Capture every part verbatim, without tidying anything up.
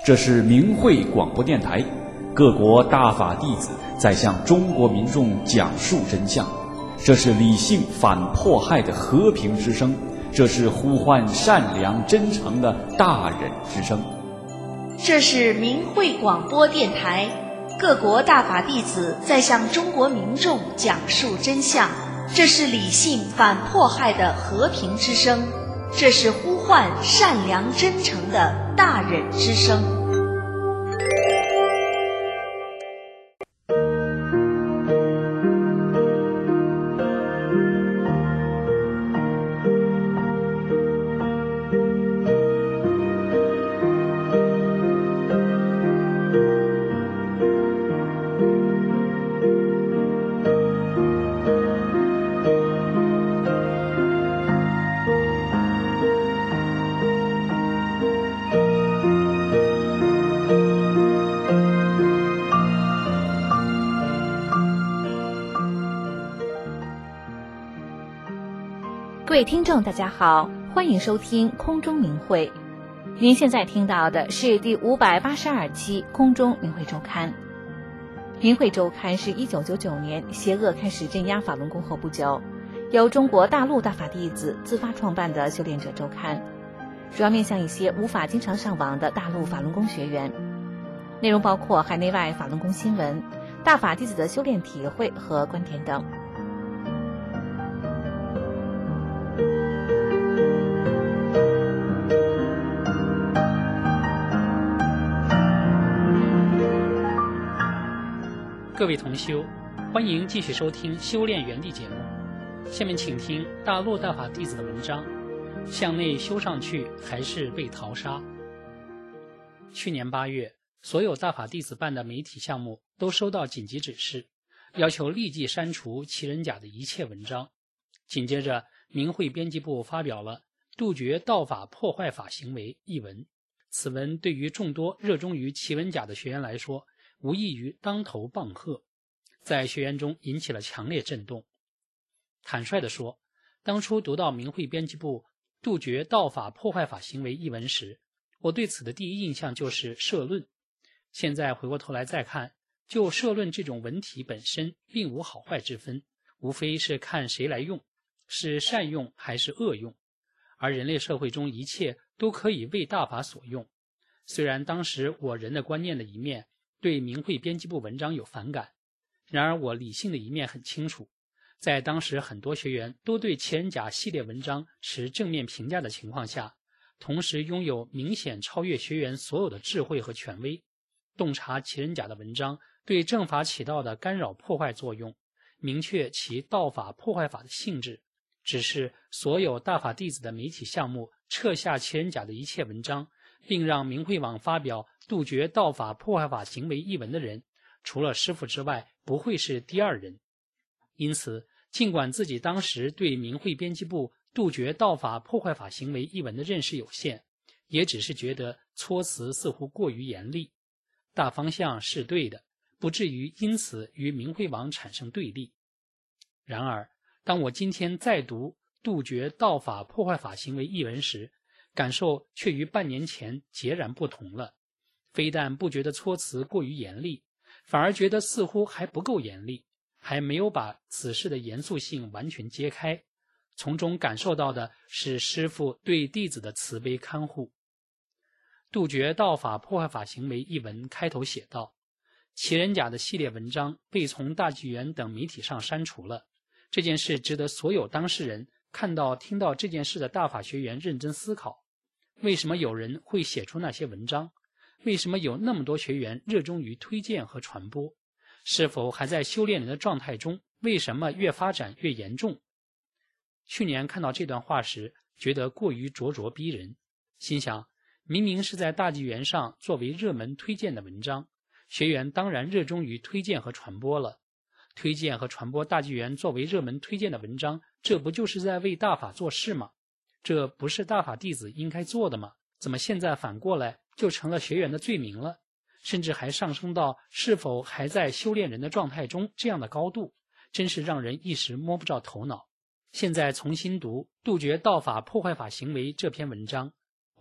这是明慧广播电台，各国大法弟子在向中国民众讲述真相。这是理性反迫害的和平之声，这是呼唤善良真诚的大忍之声。 这是明慧广播电台，各国大法弟子在向中国民众讲述真相。这是理性反迫害的和平之声，这是呼唤善良真诚的大忍之声。 各位听众大家好，欢迎收听空中明慧。您现在听到的是第五百八十二期空中明慧周刊。明慧周刊是一九九九年邪恶开始镇压法轮功后不久，由中国大陆大法弟子自发创办的修炼者周刊，主要面向一些无法经常上网的大陆法轮功学员，内容包括海内外法轮功新闻、大法弟子的修炼体会和观点等。 各位同修，欢迎继续收听修炼原地节目。下面请听大陆大法弟子的文章，向内修上去还是被淘沙。去年八月，所有大法弟子办的媒体项目都收到紧急指示，要求立即删除奇人甲的一切文章。紧接着，明慧编辑部发表了《杜绝道法破坏法行为》一文。此文对于众多热衷于奇文甲的学员来说，无异于当头棒喝，在学员中引起了强烈震动。坦率地说，当初读到明慧编辑部《杜绝道法破坏法行为》一文时，我对此的第一印象就是社论。现在回过头来再看，就社论这种文体本身并无好坏之分，无非是看谁来用，是善用还是恶用。而人类社会中一切都可以为大法所用。虽然当时我人的观念的一面对明慧编辑部文章有反感，然而我理性的一面很清楚，在当时很多学员都对奇人甲系列文章持正面评价的情况下，同时拥有明显超越学员所有的智慧和权威，洞察奇人甲的文章对正法起到的干扰破坏作用，明确其道法破坏法的性质，指示所有大法弟子的媒体项目撤下奇人甲的一切文章，并让明慧网发表杜绝道法破坏法行为一文的人，除了师父之外不会是第二人。因此，尽管自己当时对明慧编辑部杜绝道法破坏法行为一文的认识有限，也只是觉得措辞似乎过于严厉，大方向是对的，不至于因此与明慧网产生对立。然而，当我今天再读杜绝道法破坏法行为一文时，感受却与半年前截然不同了。非但不觉得措辞过于严厉，反而觉得似乎还不够严厉，还没有把此事的严肃性完全揭开，从中感受到的是师父对弟子的慈悲看护。杜绝道法破坏法行为一文开头写道，奇人甲的系列文章被从大纪元等媒体上删除了，这件事值得所有当事人看到听到这件事的大法学员认真思考。为什么有人会写出那些文章？为什么有那么多学员热衷于推荐和传播？是否还在修炼人的状态中？为什么越发展越严重？去年看到这段话时，觉得过于咄咄逼人，心想，明明是在大纪元上作为热门推荐的文章，学员当然热衷于推荐和传播了。推荐和传播大纪元作为热门推荐的文章，这不就是在为大法做事吗？这不是大法弟子应该做的吗？怎么现在反过来就成了学员的罪名了？甚至还上升到是否还在修炼人的状态中这样的高度，真是让人一时摸不着头脑。现在重新读《杜绝道法破坏法行为》这篇文章，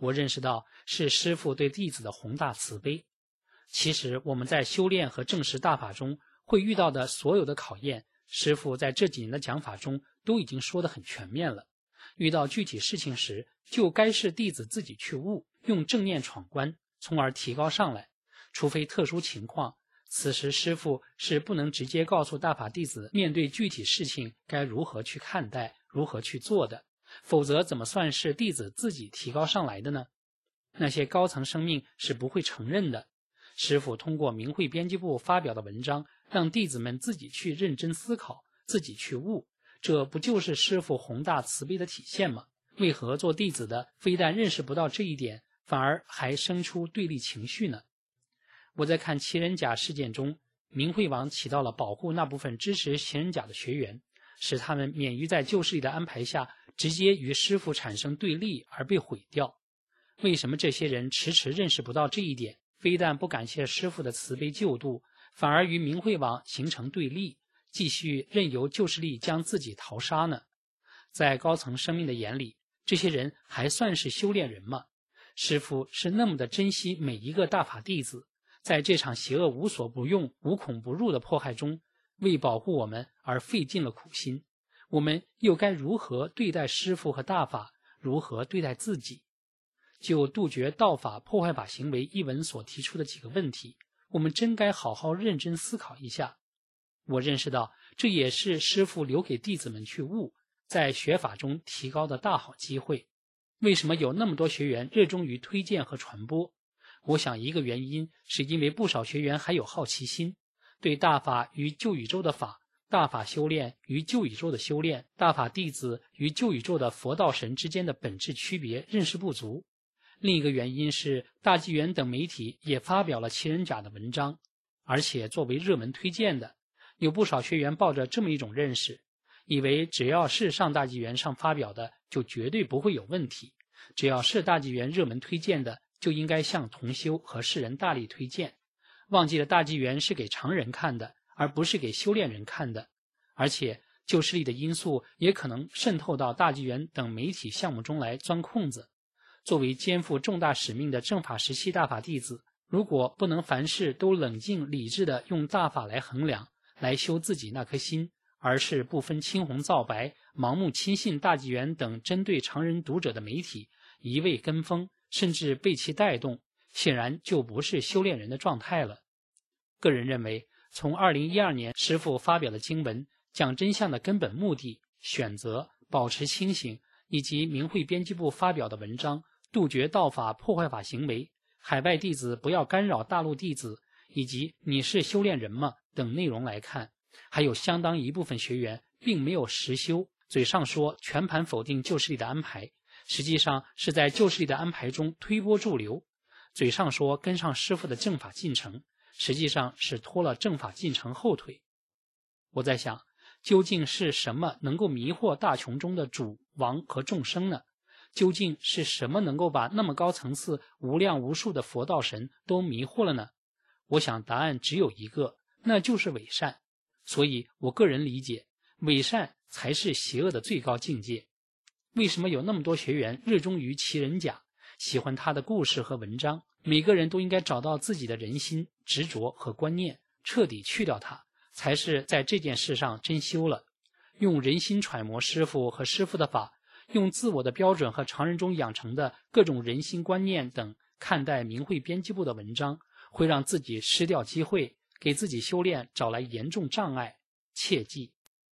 我认识到是师父对弟子的宏大慈悲。其实我们在修炼和证实大法中会遇到的所有的考验，师父在这几年的讲法中都已经说得很全面了。遇到具体事情时，就该是弟子自己去悟，用正念闯关，从而提高上来。除非特殊情况，此时师父是不能直接告诉大法弟子面对具体事情该如何去看待，如何去做的，否则怎么算是弟子自己提高上来的呢？那些高层生命是不会承认的。师父通过明慧编辑部发表的文章，让弟子们自己去认真思考，自己去悟，这不就是师父宏大慈悲的体现吗？为何做弟子的非但认识不到这一点，反而还生出对立情绪呢？我在看齐人甲事件中，明慧王起到了保护那部分支持齐人甲的学员，使他们免于在旧势力的安排下直接与师父产生对立而被毁掉。为什么这些人迟迟认识不到这一点，非但不感谢师父的慈悲救度，反而与明慧王形成对立，继续任由旧势力将自己淘沙呢？在高层生命的眼里，这些人还算是修炼人吗？师父是那么的珍惜每一个大法弟子，在这场邪恶无所不用、无孔不入的迫害中，为保护我们而费尽了苦心。我们又该如何对待师父和大法？如何对待自己？就杜绝道法破坏法行为一文所提出的几个问题，我们真该好好认真思考一下。我认识到，这也是师父留给弟子们去悟，在学法中提高的大好机会。为什么有那么多学员热衷于推荐和传播？我想一个原因是因为不少学员还有好奇心，对大法与旧宇宙的法、大法修炼与旧宇宙的修炼、大法弟子与旧宇宙的佛道神之间的本质区别认识不足。另一个原因是大纪元等媒体也发表了齐人甲的文章，而且作为热门推荐的，有不少学员抱着这么一种认识，以为只要是上大纪元上发表的就绝对不会有问题，只要是大纪元热门推荐的就应该向同修和世人大力推荐，忘记了大纪元是给常人看的，而不是给修炼人看的。而且旧势力的因素也可能渗透到大纪元等媒体项目中来钻空子。作为肩负重大使命的正法时期大法弟子，如果不能凡事都冷静理智地用大法来衡量，来修自己那颗心，而是不分青红皂白，盲目亲信大纪元等针对常人读者的媒体，一味跟风，甚至被其带动，显然就不是修炼人的状态了。个人认为，从二零一二年师父发表的经文讲真相的根本目的、选择、保持清醒，以及明慧编辑部发表的文章杜绝道法破坏法行为、海外弟子不要干扰大陆弟子，以及你是修炼人吗等内容来看，还有相当一部分学员并没有实修，嘴上说全盘否定旧势力的安排，实际上是在旧势力的安排中推波助流，嘴上说跟上师父的正法进程，实际上是拖了正法进程后腿。我在想，究竟是什么能够迷惑大穹中的主王和众生呢？究竟是什么能够把那么高层次无量无数的佛道神都迷惑了呢？我想答案只有一个，那就是伪善。所以我个人理解，伪善才是邪恶的最高境界。为什么有那么多学员热衷于齐人甲，喜欢他的故事和文章？每个人都应该找到自己的人心、执着和观念，彻底去掉它，才是在这件事上真修了。用人心揣摩师父和师父的法，用自我的标准和常人中养成的各种人心观念等看待明慧编辑部的文章，会让自己失掉机会，给自己修炼找来严重障碍。切记。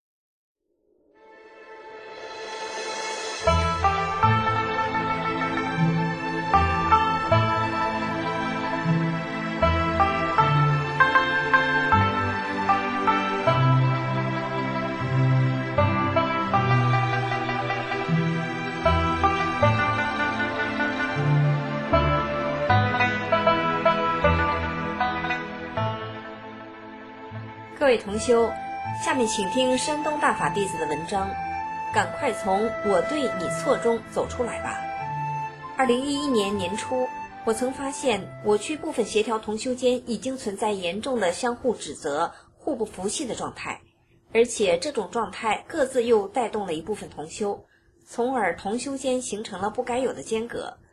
各位同修，下面请听山东大法弟子的文章，赶快从我对你错中走出来吧。二零一一年年初，我曾发现我区部分协调同修间已经存在严重的相互指责、互不服气的状态，而且这种状态各自又带动了一部分同修，从而同修间形成了不该有的间隔。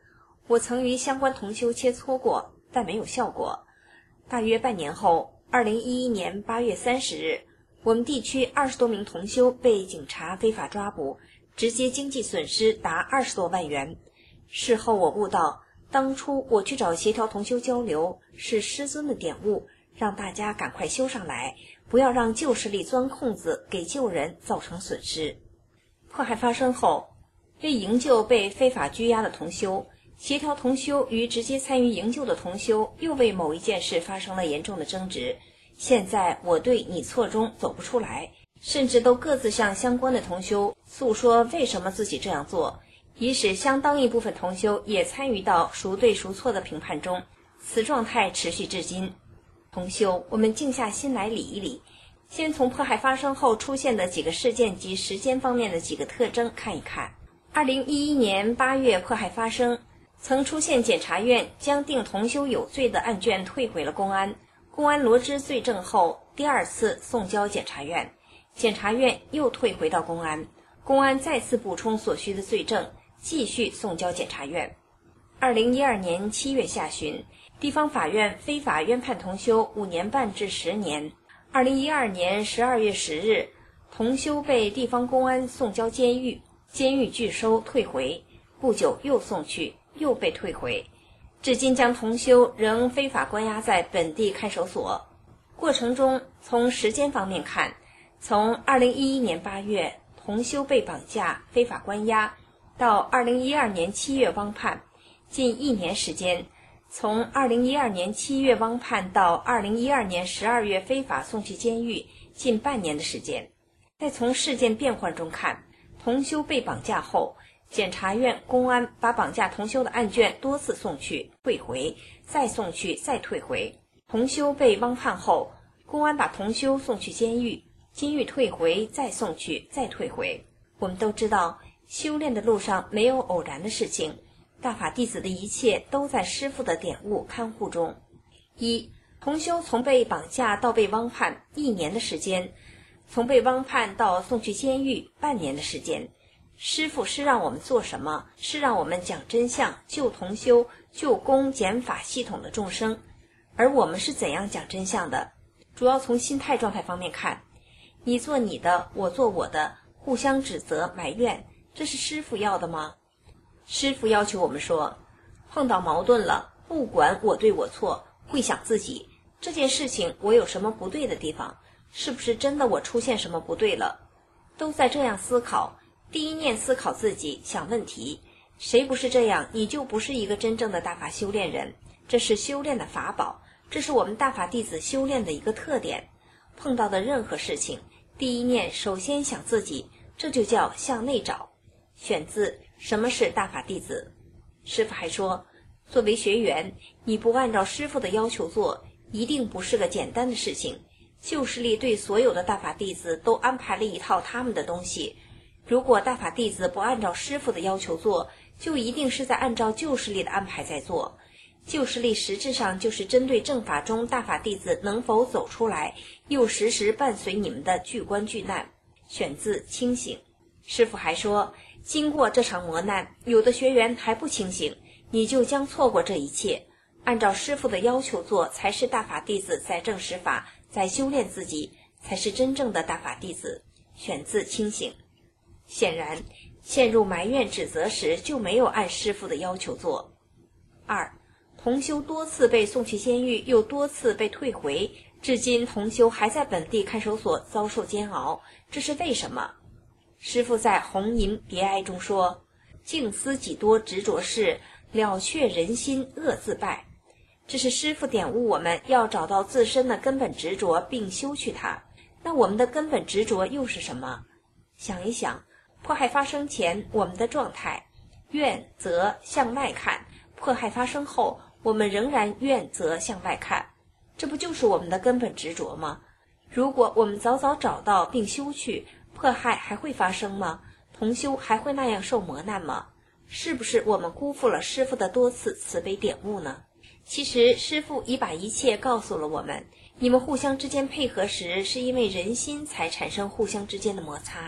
我曾与相关同修切磋过，但没有效果。大约半年后，二零一一年八月三十日，我们地区二十多名同修被警察非法抓捕，直接经济损失达二十多万元。事后我悟到，当初我去找协调同修交流，是师尊的点悟，让大家赶快修上来，不要让旧势力钻空子，给旧人造成损失。迫害发生后，为营救被非法拘押的同修，协调同修与直接参与营救的同修又为某一件事发生了严重的争执。现在我对你错中走不出来，甚至都各自向相关的同修诉说为什么自己这样做，以使相当一部分同修也参与到孰对孰错的评判中。此状态持续至今。同修，我们静下心来理一理，先从迫害发生后出现的几个事件及时间方面的几个特征看一看。二零一一年八月迫害发生，曾出现检察院将定同修有罪的案卷退回了公安，公安罗织罪证后第二次送交检察院，检察院又退回到公安，公安再次补充所需的罪证，继续送交检察院。二零一二年七月下旬，地方法院非法冤判同修五年半至十年。二零一二年十二月十日，同修被地方公安送交监狱，监狱拒收退回，不久又送去，又被退回，至今将同修仍非法关押在本地看守所。过程中，从时间方面看，从二零一一年八月同修被绑架非法关押，到二零一二年七月汪判，近一年时间。从二零一二年七月汪判到二零一二年十二月非法送去监狱，近半年的时间。再从事件变换中看，同修被绑架后，检察院、公安把绑架同修的案卷多次送去、退回，再送去、再退回。同修被汪判后，公安把同修送去监狱，监狱退回，再送去、再退回。我们都知道，修炼的路上没有偶然的事情，大法弟子的一切都在师父的点悟看护中。一、同修从被绑架到被汪判一年的时间，从被汪判到送去监狱半年的时间。师父是让我们做什么？是让我们讲真相，救同修，救公检法系统的众生。而我们是怎样讲真相的？主要从心态状态方面看，你做你的，我做我的，互相指责埋怨，这是师父要的吗？师父要求我们说，碰到矛盾了，不管我对我错，会想自己这件事情我有什么不对的地方，是不是真的我出现什么不对了，都在这样思考。第一念思考自己，想问题，谁不是这样，你就不是一个真正的大法修炼人。这是修炼的法宝，这是我们大法弟子修炼的一个特点。碰到的任何事情，第一念首先想自己，这就叫向内找。选自《什么是大法弟子》。师父还说，作为学员，你不按照师父的要求做，一定不是个简单的事情。旧势力对所有的大法弟子都安排了一套他们的东西，如果大法弟子不按照师父的要求做，就一定是在按照旧势力的安排在做。旧势力实质上就是针对正法中大法弟子能否走出来，又时时伴随你们的巨关巨难。选自清醒。师父还说，经过这场磨难，有的学员还不清醒，你就将错过这一切。按照师父的要求做，才是大法弟子在证实法，在修炼自己，才是真正的大法弟子。选自清醒。显然，陷入埋怨指责时，就没有按师父的要求做。二、同修多次被送去监狱，又多次被退回，至今同修还在本地看守所遭受煎熬，这是为什么？师父在《红银别哀》中说，静思己多执着事，了却人心恶自败。这是师父点悟我们要找到自身的根本执着并修去它。那我们的根本执着又是什么？想一想，迫害发生前我们的状态，怨责向外看，迫害发生后我们仍然怨责向外看，这不就是我们的根本执着吗？如果我们早早找到并修去，迫害还会发生吗？同修还会那样受磨难吗？是不是我们辜负了师父的多次慈悲点悟呢？其实师父已把一切告诉了我们，你们互相之间配合时，是因为人心才产生互相之间的摩擦，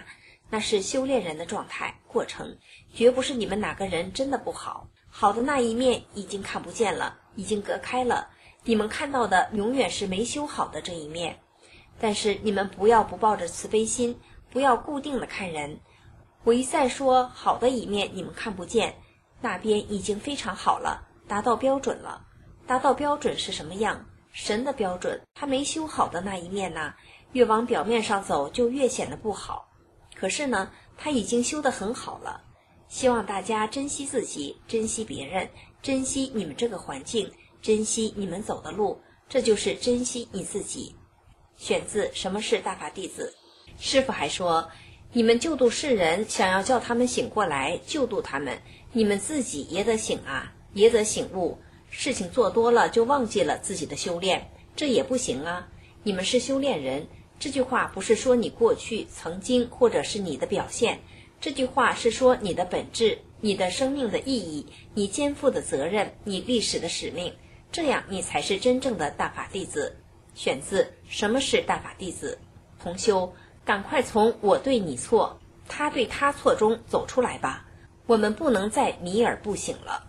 那是修炼人的状态过程，绝不是你们哪个人真的不好。好的那一面已经看不见了，已经隔开了，你们看到的永远是没修好的这一面。但是你们不要不抱着慈悲心，不要固定的看人。我一再说好的一面你们看不见，那边已经非常好了，达到标准了。达到标准是什么样？神的标准，他没修好的那一面呢，越往表面上走就越显得不好。可是呢，他已经修得很好了。希望大家珍惜自己，珍惜别人，珍惜你们这个环境，珍惜你们走的路，这就是珍惜你自己。选自《什么是大法弟子》。师父还说，你们救度世人，想要叫他们醒过来，救度他们，你们自己也得醒啊，也得醒悟。事情做多了就忘记了自己的修炼，这也不行啊。你们是修炼人，这句话不是说你过去曾经或者是你的表现，这句话是说你的本质，你的生命的意义，你肩负的责任，你历史的使命，这样你才是真正的大法弟子。选自《什么是大法弟子》。同修，赶快从我对你错，他对他错中走出来吧，我们不能再迷而不醒了。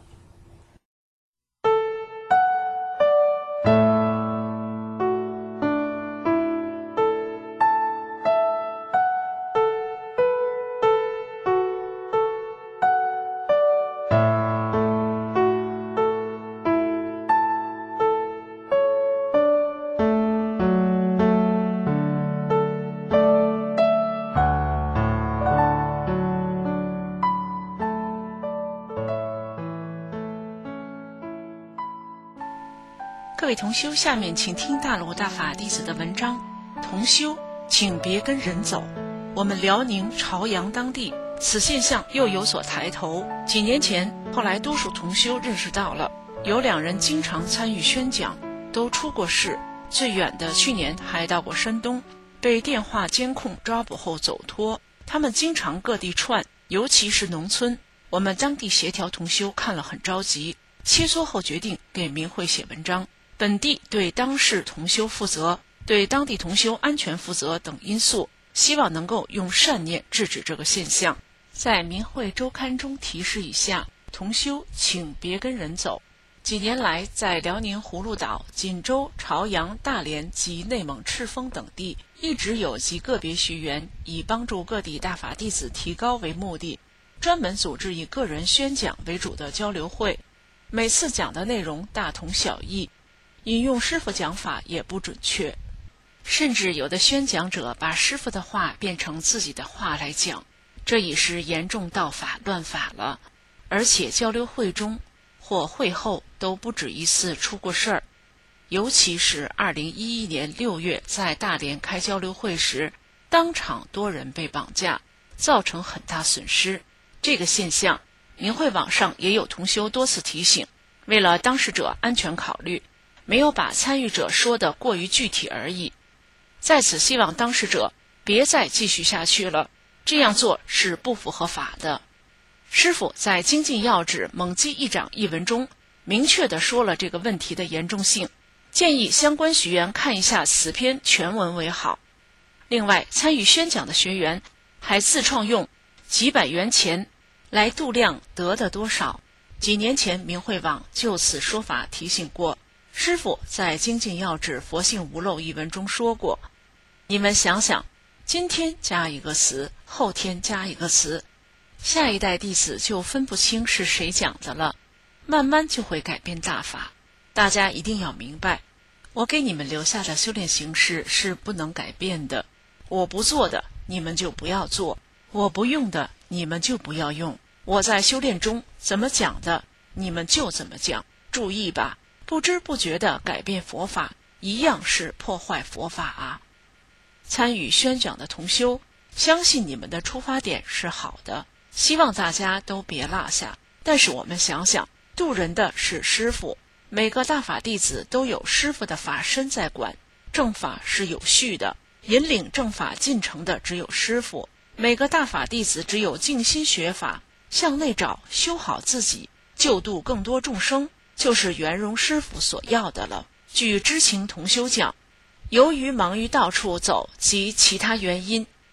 各位同修，下面请听大罗大法弟子的文章。同修，请别跟人走。我们辽宁朝阳当地此现象又有所抬头。几年前，后来多数同修认识到了，有两人经常参与宣讲，都出过事，最远的去年还到过山东，被电话监控抓捕后走脱。他们经常各地串，尤其是农村。我们当地协调同修看了很着急，切磋后决定给明慧写文章。本地对当事同修负责，对当地同修安全负责等因素，希望能够用善念制止这个现象。在明慧周刊中提示一下，同修请别跟人走。几年来，在辽宁葫芦岛、锦州、朝阳、大连及内蒙赤峰等地，一直有极个别学员以帮助各地大法弟子提高为目的，专门组织以个人宣讲为主的交流会。每次讲的内容大同小异，引用师父讲法也不准确，甚至有的宣讲者把师父的话变成自己的话来讲，这已是严重盗法乱法了。而且交流会中或会后都不止一次出过事儿，尤其是二零一一年六月在大连开交流会时，当场多人被绑架，造成很大损失。这个现象，明慧网上也有同修多次提醒，为了当事者安全考虑，没有把参与者说得过于具体而已。在此希望当事者别再继续下去了，这样做是不符合法的。师父在《精进要旨蒙基议长》一文中明确地说了这个问题的严重性，建议相关学员看一下此篇全文为好。另外，参与宣讲的学员还自创用几百元钱来度量得的多少。几年前明慧网就此说法提醒过，师父在《精进要旨佛性无漏》一文中说过，你们想想，今天加一个词，后天加一个词，下一代弟子就分不清是谁讲的了，慢慢就会改变大法。大家一定要明白，我给你们留下的修炼形式是不能改变的，我不做的你们就不要做，我不用的你们就不要用，我在修炼中怎么讲的你们就怎么讲。注意吧，不知不觉地改变佛法，一样是破坏佛法啊。参与宣讲的同修，相信你们的出发点是好的，希望大家都别落下。但是我们想想，渡人的是师父，每个大法弟子都有师父的法身在管，正法是有序的，引领正法进程的只有师父。每个大法弟子只有静心学法，向内找，修好自己，救度更多众生，就是圆融师父所要的了。据知情同修讲，由于忙于到处走及其他原因，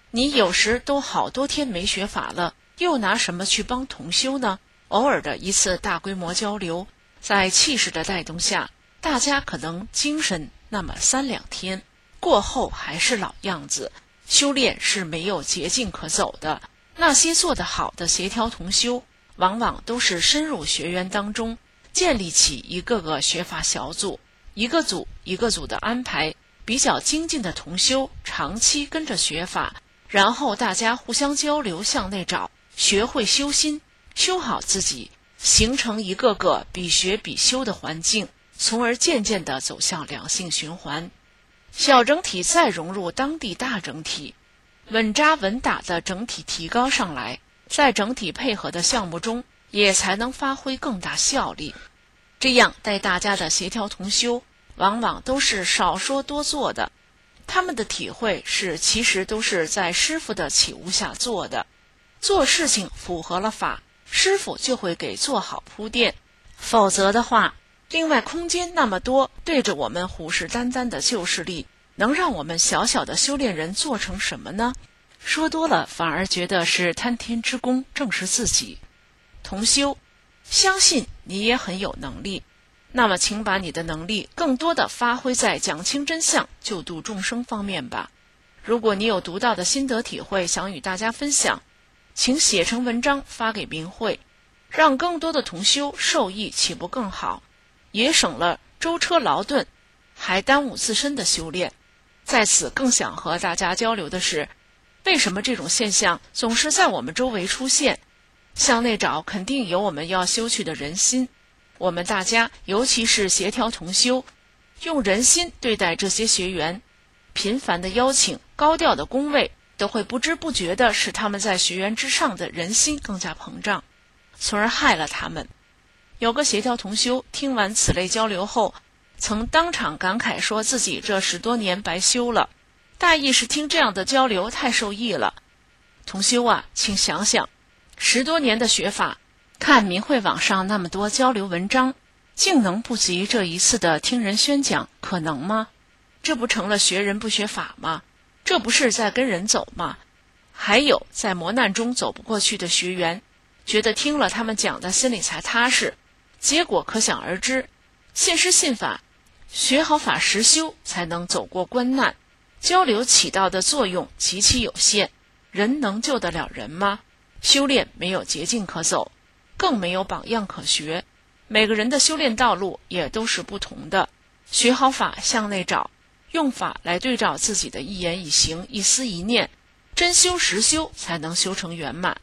你有时都好多天没学法了，又拿什么去帮同修呢？偶尔的一次大规模交流，在气势的带动下，大家可能精神那么三两天，过后还是老样子。修炼是没有捷径可走的。那些做得好的协调同修，往往都是深入学员当中，建立起一个个学法小组，一个组一个组的安排比较精进的同修长期跟着学法，然后大家互相交流，向内找，学会修心，修好自己，形成一个个比学比修的环境，从而渐渐地走向良性循环。小整体再融入当地大整体，稳扎稳打的整体提高上来，在整体配合的项目中也才能发挥更大效力。这样带大家的协调同修往往都是少说多做的，他们的体会是其实都是在师父的启悟下做的，做事情符合了法，师父就会给做好铺垫，否则的话，另外空间那么多，对着我们虎视眈眈的旧势力，能让我们小小的修炼人做成什么呢？说多了反而觉得是贪天之功，正是自己。同修，相信你也很有能力，那么请把你的能力更多的发挥在讲清真相、救度众生方面吧。如果你有独到的心得体会想与大家分享，请写成文章发给明慧，让更多的同修受益，岂不更好？也省了舟车劳顿，还耽误自身的修炼。在此更想和大家交流的是，为什么这种现象总是在我们周围出现？向内找肯定有我们要修去的人心，我们大家尤其是协调同修，用人心对待这些学员，频繁的邀请，高调的恭维，都会不知不觉地使他们在学员之上的人心更加膨胀，从而害了他们。有个协调同修听完此类交流后，曾当场感慨说自己这十多年白修了，大意是听这样的交流太受益了。同修啊，请想想，十多年的学法，看明慧网上那么多交流文章，竟能不及这一次的听人宣讲，可能吗？这不成了学人不学法吗？这不是在跟人走吗？还有在磨难中走不过去的学员，觉得听了他们讲的心里才踏实，结果可想而知。信师信法，学好法实修，才能走过关难。交流起到的作用极其有限，人能救得了人吗？修炼没有捷径可走，更没有榜样可学。每个人的修炼道路也都是不同的，学好法向内找，用法来对照自己的一言一行、一思一念，真修实修，才能修成圆满。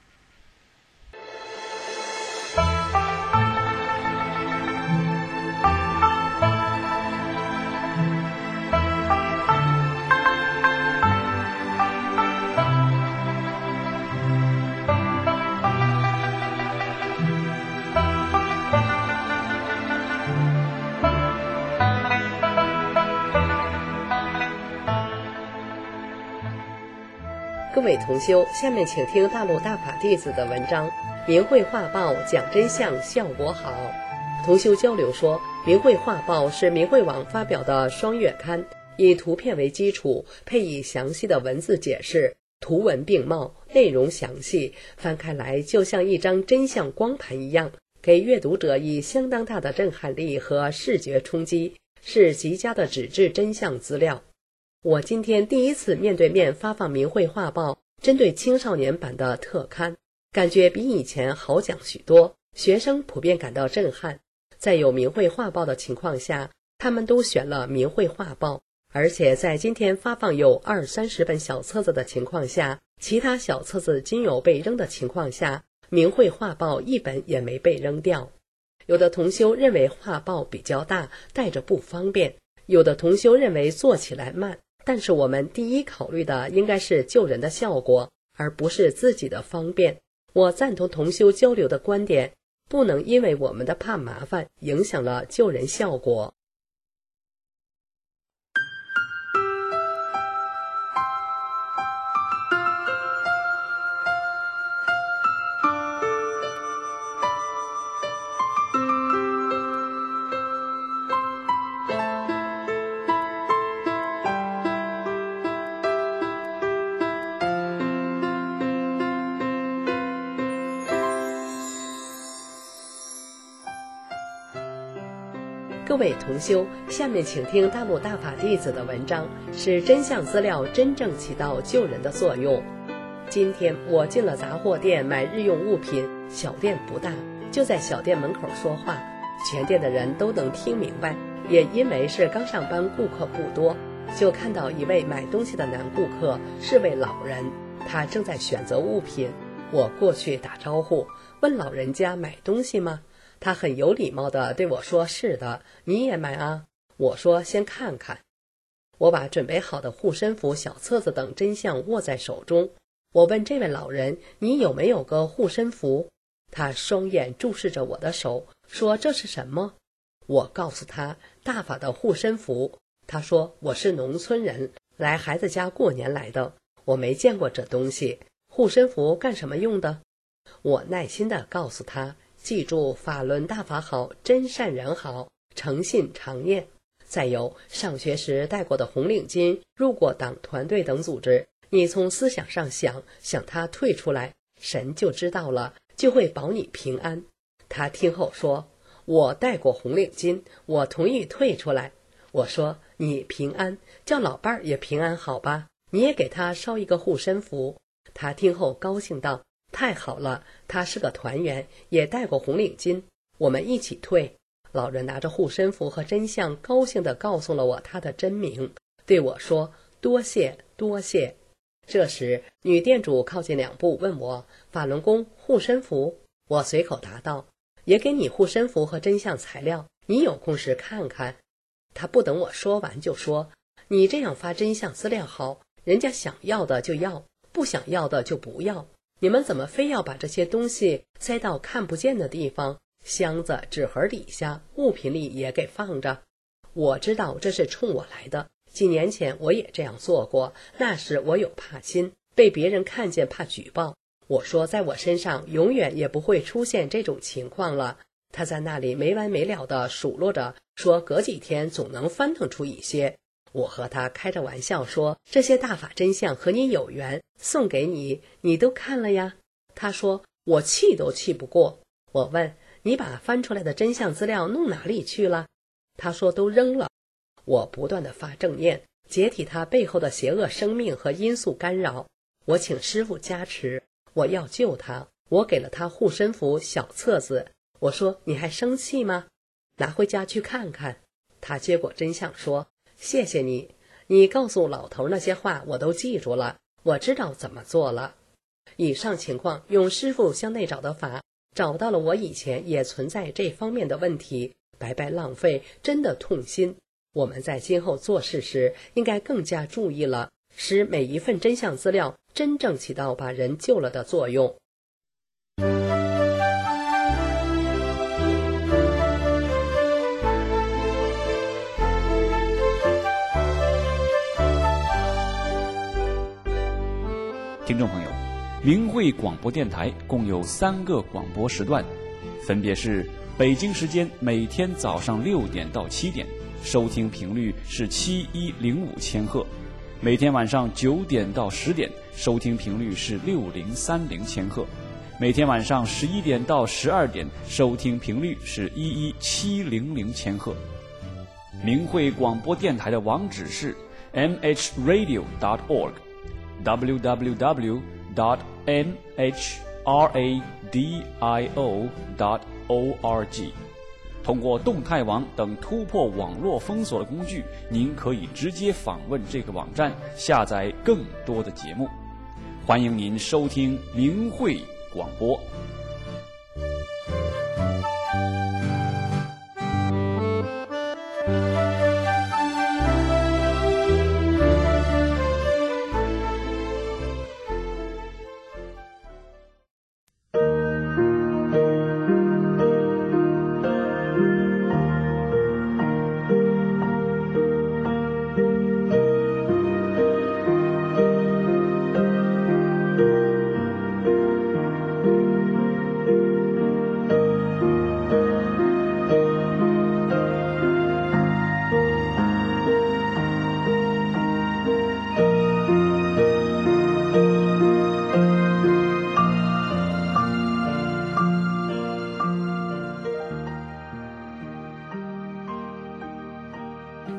各位同修，下面请听大陆大法弟子的文章《明慧画报讲真相，效果好》。同修交流说，明慧画报是明慧网发表的双月刊，以图片为基础，配以详细的文字解释，图文并茂，内容详细，翻开来就像一张真相光盘一样，给阅读者以相当大的震撼力和视觉冲击，是极佳的纸质真相资料。我今天第一次面对面发放明慧画报针对青少年版的特刊，感觉比以前好讲许多，学生普遍感到震撼。在有明慧画报的情况下，他们都选了明慧画报，而且在今天发放有二三十本小册子的情况下，其他小册子均有被扔的情况下，明慧画报一本也没被扔掉。有的同修认为画报比较大，带着不方便，有的同修认为做起来慢，但是我们第一考虑的应该是救人的效果，而不是自己的方便。我赞同同修交流的观点，不能因为我们的怕麻烦影响了救人效果。 各位同修，下面请听大陆大法弟子的文章，使真相资料真正起到救人的作用。今天我进了杂货店买日用物品，小店不大，就在小店门口说话，全店的人都能听明白。也因为是刚上班，顾客不多，就看到一位买东西的男顾客，是位老人，他正在选择物品。我过去打招呼，问老人家买东西吗？他很有礼貌地对我说，是的，你也买啊？我说先看看。我把准备好的护身符、小册子等真相握在手中。我问这位老人，你有没有个护身符？他双眼注视着我的手，说这是什么？我告诉他，大法的护身符。他说，我是农村人，来孩子家过年来的，我没见过这东西，护身符干什么用的？我耐心地告诉他，记住法轮大法好，真善人好，诚信常念。再有上学时带过的红领巾，入过党团队等组织，你从思想上想想他退出来，神就知道了，就会保你平安。他听后说，我带过红领巾，我同意退出来。我说，你平安，叫老伴儿也平安好吧，你也给他烧一个护身符。他听后高兴道，太好了，他是个团员，也带过红领巾，我们一起退。老人拿着护身符和真相，高兴地告诉了我他的真名，对我说，多谢多谢。这时女店主靠近两步问我，法轮功护身符？我随口答道，也给你护身符和真相材料，你有空时看看。他不等我说完就说，你这样发真相资料好，人家想要的就要，不想要的就不要，你们怎么非要把这些东西塞到看不见的地方，箱子、纸盒底下、物品里也给放着？我知道这是冲我来的，几年前我也这样做过，那时我有怕心，被别人看见怕举报。我说在我身上永远也不会出现这种情况了。他在那里没完没了地数落着，说隔几天总能翻腾出一些。我和他开着玩笑说，这些大法真相和你有缘，送给你，你都看了呀？他说，我气都气不过。我问，你把翻出来的真相资料弄哪里去了？他说都扔了。我不断地发正念，解体他背后的邪恶生命和因素干扰。我请师父加持，我要救他。我给了他护身符、小册子。我说，你还生气吗？拿回家去看看。他接过真相说，谢谢你，你告诉老头那些话我都记住了，我知道怎么做了。以上情况用师父向内找的法，找到了我以前也存在这方面的问题，白白浪费，真的痛心。我们在今后做事时应该更加注意了，使每一份真相资料真正起到把人救了的作用。 听众朋友，明慧广播电台共有三个广播时段，分别是北京时间每天早上六点到七点，收听频率是七一零五千赫；每天晚上九点到十点，收听频率是六零三零千赫；每天晚上十一点到十二点，收听频率是一一七零零千赫。明慧广播电台的网址是 m h radio dot org。w w w dot m h radio dot org。 通过动态网等突破网络封锁的工具，您可以直接访问这个网站，下载更多的节目。欢迎您收听明慧广播。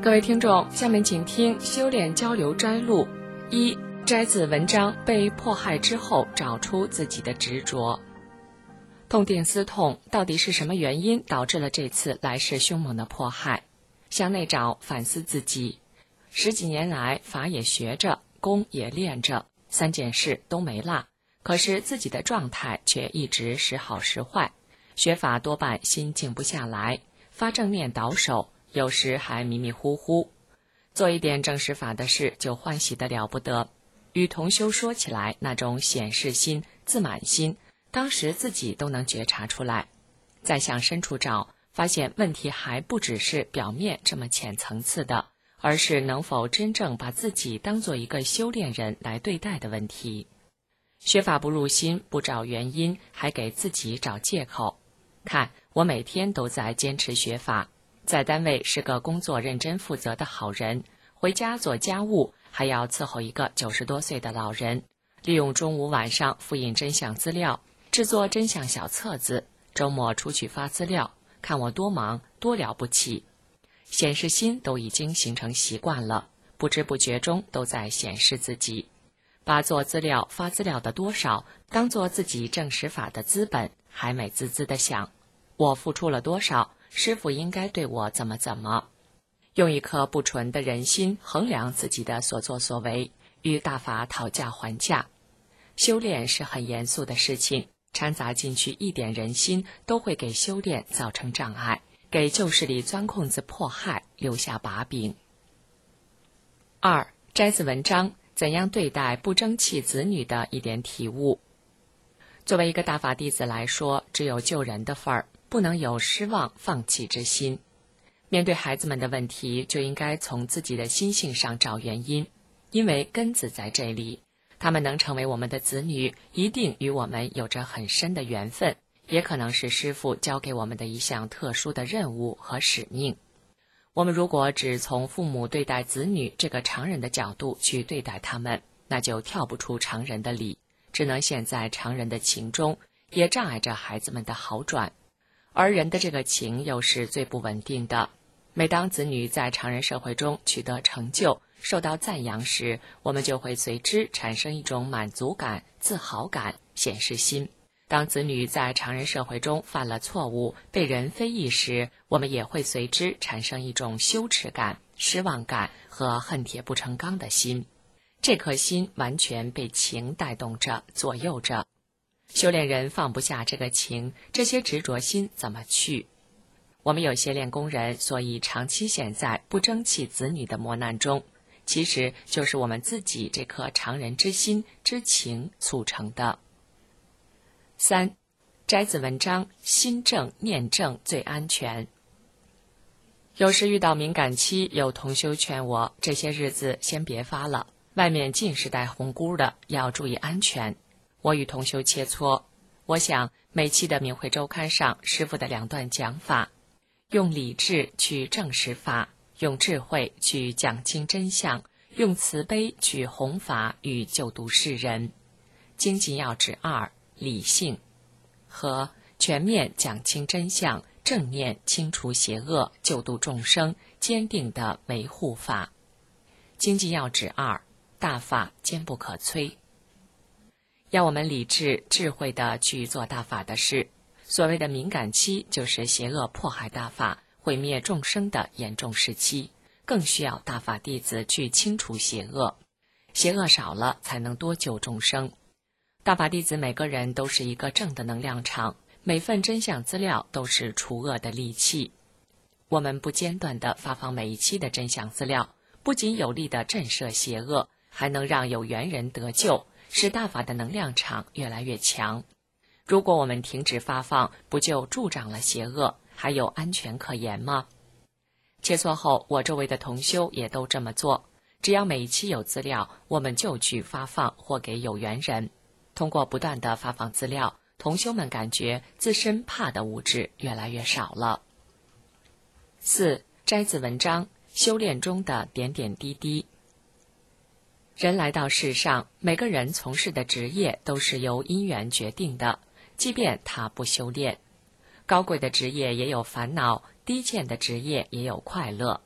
各位听众，下面请听修炼交流摘录一，摘自文章《被迫害之后找出自己的执着》。痛定思痛，到底是什么原因导致了这次来势凶猛的迫害？向内找，反思自己。十几年来，法也学着，功也练着，三件事都没落，可是自己的状态却一直时好时坏。学法多半心静不下来，发正念倒手，有时还迷迷糊糊。做一点正实法的事就欢喜得了不得。与同修说起来，那种显示心、自满心，当时自己都能觉察出来。再向深处找，发现问题还不只是表面这么浅层次的，而是能否真正把自己当做一个修炼人来对待的问题。学法不入心，不找原因，还给自己找借口。看，我每天都在坚持学法，在单位是个工作认真负责的好人，回家做家务还要伺候一个九十多岁的老人，利用中午晚上复印真相资料，制作真相小册子，周末出去发资料，看我多忙多了不起。显示心都已经形成习惯了，不知不觉中都在显示自己，把做资料发资料的多少当做自己正实法的资本，还美滋滋地想，我付出了多少，师父应该对我怎么怎么。用一颗不纯的人心衡量自己的所作所为，与大法讨价还价。修炼是很严肃的事情，掺杂进去一点人心都会给修炼造成障碍，给旧势力钻空子迫害留下把柄。二，摘自文章怎样对待不争气子女的一点体悟。作为一个大法弟子来说，只有救人的份儿，不能有失望放弃之心。面对孩子们的问题，就应该从自己的心性上找原因，因为根子在这里，他们能成为我们的子女，一定与我们有着很深的缘分，也可能是师父交给我们的一项特殊的任务和使命。我们如果只从父母对待子女这个常人的角度去对待他们，那就跳不出常人的理，只能陷在常人的情中，也障碍着孩子们的好转。而人的这个情又是最不稳定的，每当子女在常人社会中取得成就，受到赞扬时，我们就会随之产生一种满足感、自豪感、显示心。当子女在常人社会中犯了错误，被人非议时，我们也会随之产生一种羞耻感、失望感和恨铁不成钢的心。这颗心完全被情带动着、左右着。修炼人放不下这个情，这些执着心怎么去？我们有些练功人，所以长期陷在不争气子女的磨难中，其实就是我们自己这颗常人之心之情促成的。三，摘自文章，心正念正最安全。有时遇到敏感期，有同修劝我，这些日子先别发了，外面尽是带红箍的，要注意安全。我与同修切磋，我想每期的明慧周刊上师父的两段讲法，用理智去证实法，用智慧去讲清真相，用慈悲去弘法与救度世人。经济要旨二，理性和全面讲清真相，正念清除邪恶，救度众生，坚定的维护法。经济要旨二，大法坚不可摧。要我们理智智慧地去做大法的事。所谓的敏感期，就是邪恶迫害大法、毁灭众生的严重时期，更需要大法弟子去清除邪恶。邪恶少了，才能多救众生。大法弟子每个人都是一个正的能量场，每份真相资料都是除恶的利器。我们不间断地发放每一期的真相资料，不仅有力地震慑邪恶，还能让有缘人得救，使大法的能量场越来越强。如果我们停止发放，不就助长了邪恶，还有安全可言吗？切磋后，我周围的同修也都这么做，只要每一期有资料，我们就去发放或给有缘人。通过不断的发放资料，同修们感觉自身怕的物质越来越少了。四，摘自文章，修炼中的点点滴滴。人来到世上，每个人从事的职业都是由因缘决定的，即便他不修炼。高贵的职业也有烦恼，低贱的职业也有快乐。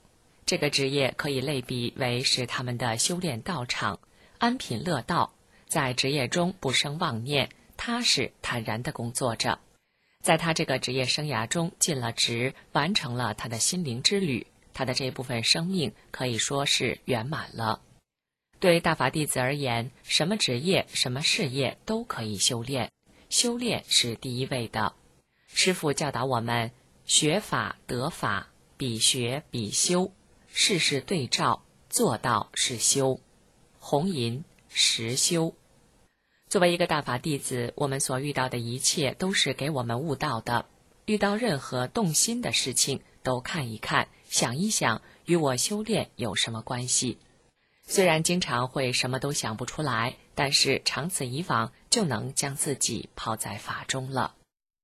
这个职业可以类比为是他们的修炼道场，安贫乐道，在职业中不生妄念，踏实坦然地工作着。在他这个职业生涯中尽了职，完成了他的心灵之旅，他的这部分生命可以说是圆满了。对大法弟子而言，什么职业、什么事业都可以修炼，修炼是第一位的。师父教导我们，学法得法，比学比修，事事对照，做到是修。红银实修。作为一个大法弟子，我们所遇到的一切都是给我们悟道的。遇到任何动心的事情，都看一看，想一想，与我修炼有什么关系？虽然经常会什么都想不出来，但是长此以往，就能将自己泡在法中了。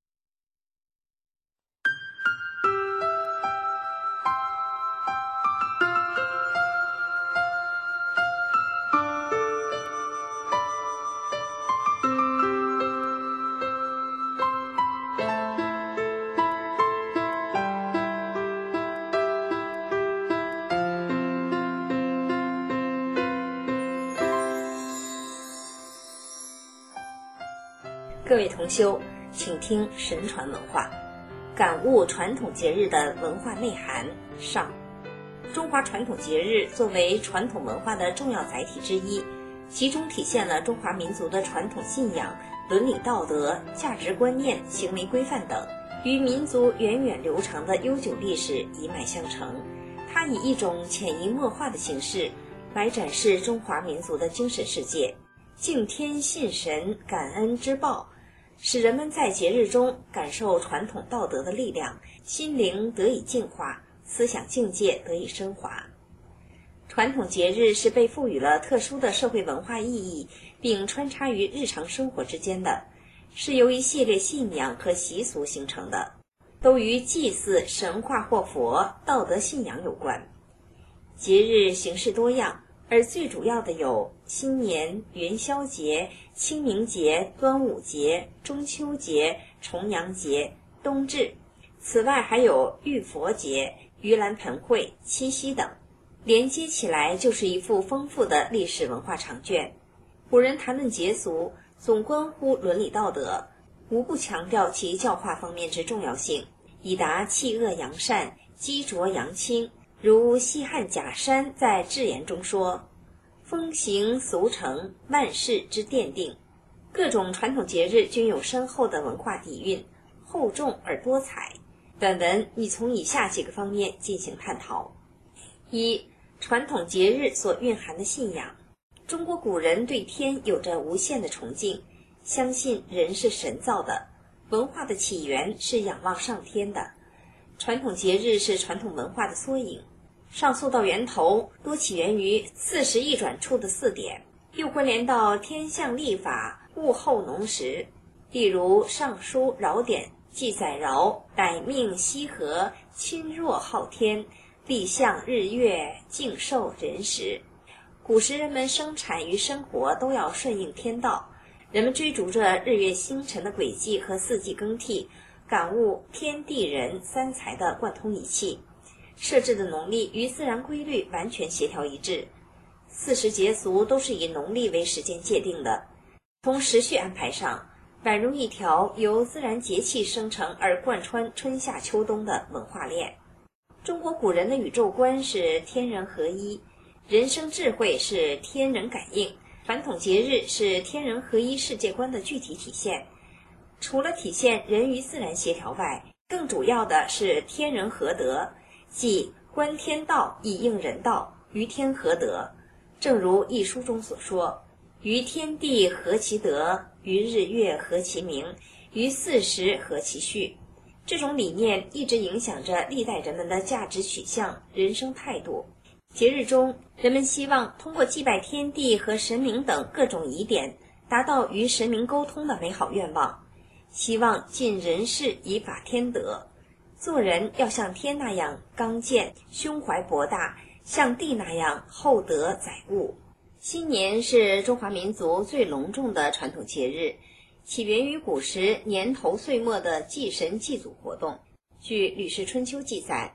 各位同修，请听神传文化，感悟传统节日的文化内涵。上，中华传统节日作为传统文化的重要载体之一，其中体现了中华民族的传统信仰、伦理道德、价值观念、行为规范等，与民族源远流长的悠久历史一脉相承。它以一种潜移默化的形式来展示中华民族的精神世界，敬天信神、感恩知报，使人们在节日中感受传统道德的力量，心灵得以净化，思想境界得以升华。传统节日是被赋予了特殊的社会文化意义，并穿插于日常生活之间的，是由一系列信仰和习俗形成的，都与祭祀、神话或佛、道德信仰有关。节日形式多样，而最主要的有新年、元宵节、清明节、端午节、中秋节、重阳节、冬至。此外还有浴佛节、盂兰盆会、七夕等，连接起来就是一幅丰富的历史文化长卷。古人谈论节俗，总关乎伦理道德，无不强调其教化方面之重要性，以达弃恶扬善、积浊扬清。如西汉贾山在致言中说，风行俗成，万事之奠定。各种传统节日均有深厚的文化底蕴，厚重而多彩。本文拟从以下几个方面进行探讨。一、传统节日所蕴含的信仰。中国古人对天有着无限的崇敬，相信人是神造的，文化的起源是仰望上天的。传统节日是传统文化的缩影，上溯到源头，多起源于四时易转处的四点，又关联到天象历法、物候农时。例如《尚书尧典》记载尧乃命羲和亲若昊天，立象日月，敬受人时。古时人们生产与生活都要顺应天道，人们追逐着日月星辰的轨迹和四季更替，感悟天地人三才的贯通一气，设置的农历与自然规律完全协调一致。四时节俗都是以农历为时间界定的，从时序安排上，宛如一条由自然节气生成而贯穿春夏秋冬的文化链。中国古人的宇宙观是天人合一，人生智慧是天人感应，传统节日是天人合一世界观的具体体现。除了体现人与自然协调外，更主要的是天人合德，即观天道以应人道，于天合德。正如一书中所说，于天地合其德，于日月合其明，于四时合其序。这种理念一直影响着历代人们的价值取向、人生态度。节日中，人们希望通过祭拜天地和神明等各种仪典，达到与神明沟通的美好愿望，希望尽人事以法天德。做人要像天那样刚健，胸怀博大，像地那样厚德载物。新年是中华民族最隆重的传统节日，起源于古时年头岁末的祭神祭祖活动。据《吕氏春秋》记载，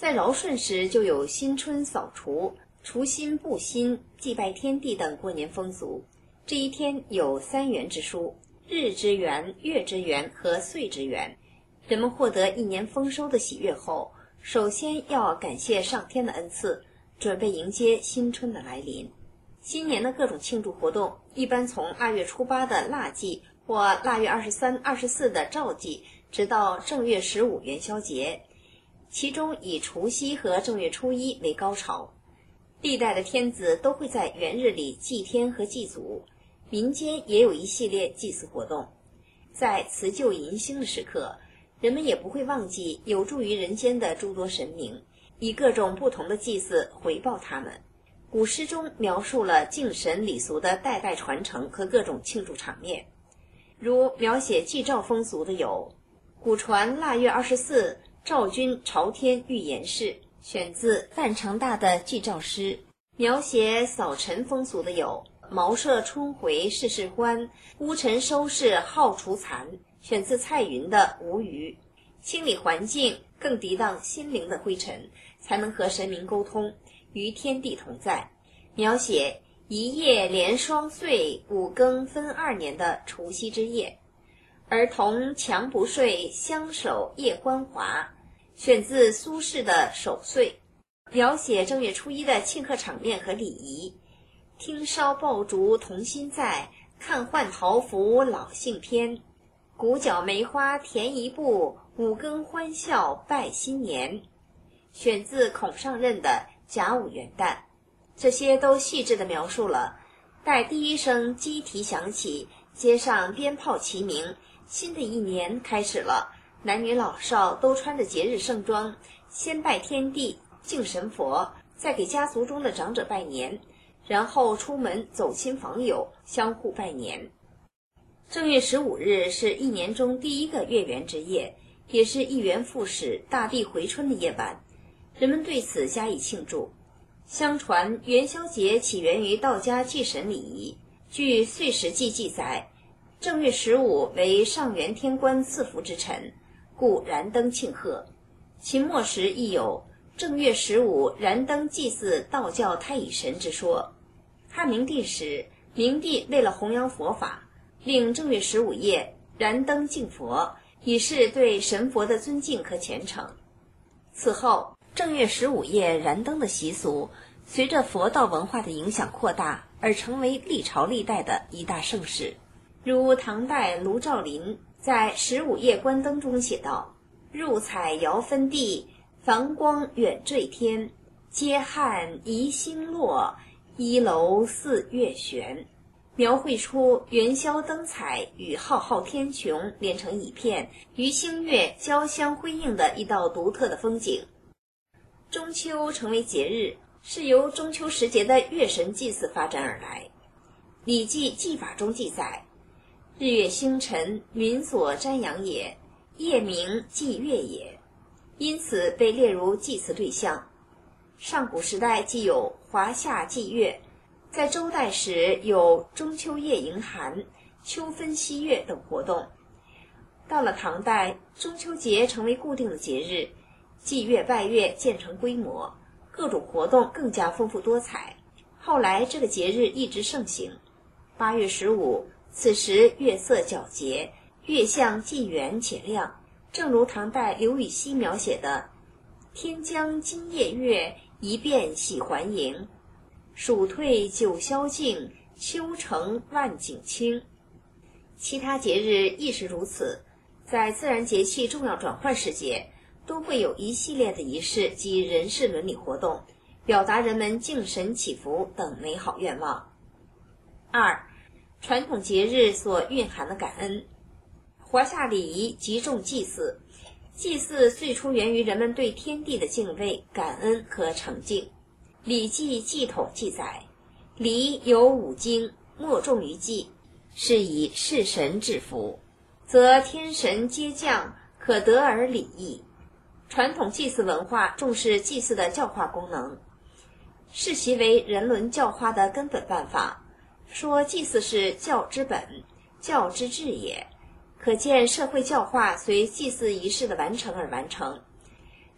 在尧舜时就有新春扫除、除新布新、祭拜天地等过年风俗。这一天有三元之说：日之元、月之元和岁之元。人们获得一年丰收的喜悦后，首先要感谢上天的恩赐，准备迎接新春的来临。新年的各种庆祝活动一般从二月初八的腊祭或腊月二十三、二十四的灶祭，直到正月十五元宵节，其中以除夕和正月初一为高潮。历代的天子都会在元日里祭天和祭祖，民间也有一系列祭祀活动。在辞旧迎新的时刻，人们也不会忘记有助于人间的诸多神明，以各种不同的祭祀回报他们。古诗中描述了敬神礼俗的代代传承和各种庆祝场面，如描写祭灶风俗的有古传腊月二十四，赵君朝天预言事，选自范成大的祭灶诗。描写扫尘风俗的有茅舍春回事事欢，污尘收拾好除残，选自蔡云的无余。清理环境更涤荡心灵的灰尘，才能和神明沟通，与天地同在。描写一夜连双岁，五更分二年的除夕之夜。儿童强不睡，相守夜欢华，选自苏轼的守岁。描写正月初一的庆贺场面和礼仪。听烧爆竹同心在，看换桃符老杏偏。鼓角梅花田一步，五更欢笑拜新年。选自孔尚任的甲午元旦。这些都细致地描述了待第一声鸡啼响起，街上鞭炮齐鸣，新的一年开始了。男女老少都穿着节日盛装，先拜天地敬神佛，再给家族中的长者拜年，然后出门走亲访友，相互拜年。正月十五日是一年中第一个月圆之夜，也是一元复始、大地回春的夜晚，人们对此加以庆祝。相传元宵节起源于道家祭神礼仪，据《岁时记》记载，正月十五为上元天官赐福之辰，故燃灯庆贺。秦末时亦有正月十五燃灯祭祀道教太乙神之说。汉明帝时，明帝为了弘扬佛法，令正月十五夜燃灯敬佛，以示对神佛的尊敬和虔诚。此后，正月十五夜燃灯的习俗随着佛道文化的影响扩大，而成为历朝历代的一大盛事。如唐代卢照邻在十五夜观灯中写道：入彩遥分地，繁光远坠天，阶汉宜星落，一楼似月悬。描绘出元宵灯彩与浩浩天穹连成一片，与星月交相辉映的一道独特的风景。中秋成为节日，是由中秋时节的月神祭祀发展而来。《礼记·祭法》中记载：日月星辰，云所瞻仰也，夜明祭月也，因此被列入祭祀对象。上古时代既有华夏祭月，在周代时有中秋夜迎寒、秋分夕月等活动。到了唐代，中秋节成为固定的节日，祭月拜月渐成规模，各种活动更加丰富多彩。后来这个节日一直盛行。八月十五，此时月色皎洁，月相既圆且亮，正如唐代刘禹锡描写的：天将今夜月，一变喜还迎。暑退九霄静，秋成万景清。其他节日亦是如此，在自然节气重要转换时节，都会有一系列的仪式及人事伦理活动，表达人们敬神祈福等美好愿望。二、传统节日所蕴含的感恩。华夏礼仪极重祭祀，祭祀最初源于人们对天地的敬畏、感恩和崇敬。《礼记·祭统》记载：礼有五经，莫重于祭，是以事神致福，则天神皆降，可得而礼义。传统祭祀文化重视祭祀的教化功能，视其为人伦教化的根本办法，说祭祀是教之本，教之治也。可见社会教化随祭祀仪式的完成而完成。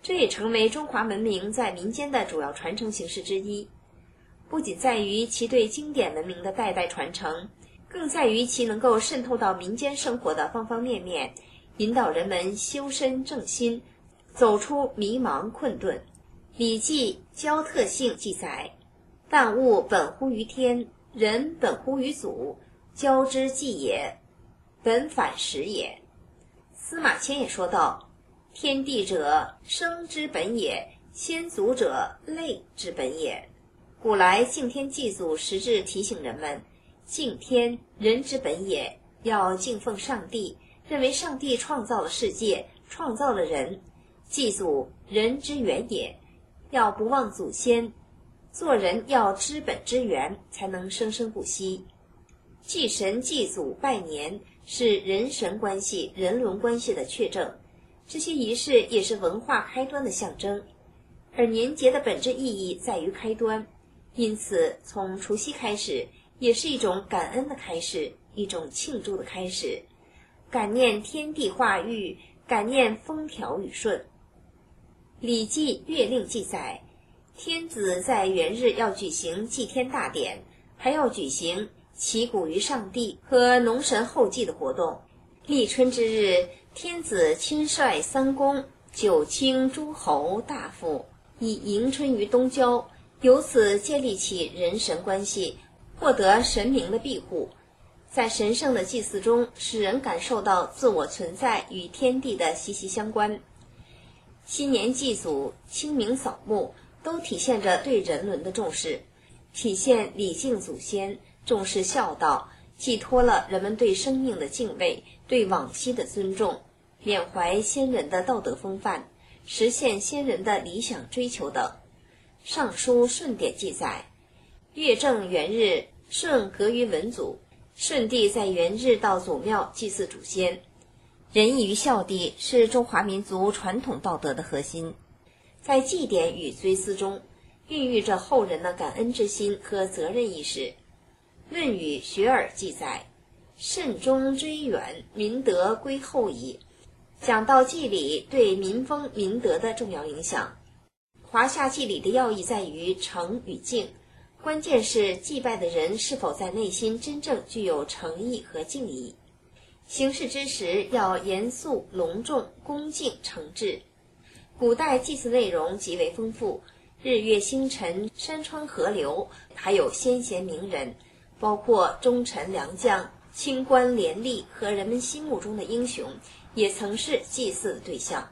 这也成为中华文明在民间的主要传承形式之一。不仅在于其对经典文明的代代传承，更在于其能够渗透到民间生活的方方面面，引导人们修身正心，走出迷茫困顿。《礼记·教特性》记载：万物本乎于天，人本乎于祖，教之纪也，本反始也。司马迁也说道：天地者，生之本也；先祖者，类之本也。古来敬天祭祖，实质提醒人们，敬天，人之本也，要敬奉上帝，认为上帝创造了世界，创造了人；祭祖，人之源也，要不忘祖先，做人要知本知源，才能生生不息。祭神祭祖拜年是人神关系、人伦关系的确证，这些仪式也是文化开端的象征。而年节的本质意义在于开端，因此从除夕开始，也是一种感恩的开始，一种庆祝的开始，感念天地化育，感念风调雨顺。《礼记·月令》记载，天子在元日要举行祭天大典，还要举行祈谷于上帝和农神后祭的活动。立春之日，天子亲率三公、九卿、诸侯、大夫，以迎春于东郊，由此建立起人神关系，获得神明的庇护。在神圣的祭祀中，使人感受到自我存在与天地的息息相关。新年祭祖、清明扫墓，都体现着对人伦的重视，体现礼敬祖先、重视孝道，寄托了人们对生命的敬畏，对往昔的尊重，缅怀先人的道德风范，实现先人的理想追求等。《尚书·舜典》记载，月正元日，舜革于文祖，舜帝在元日到祖庙祭祀祖先。仁义于孝弟是中华民族传统道德的核心，在祭典与追思中，孕育着后人的感恩之心和责任意识。《论语·学而》记载，慎终追远，民德归后矣，讲到祭礼对民风民德的重要影响。华夏祭礼的要义在于诚与敬，关键是祭拜的人是否在内心真正具有诚意和敬意。行事之时要严肃、隆重、恭敬、诚挚。古代祭祀内容极为丰富，日月星辰、山川河流，还有先贤名人，包括忠臣良将、清官廉吏和人们心目中的英雄，也曾是祭祀的对象。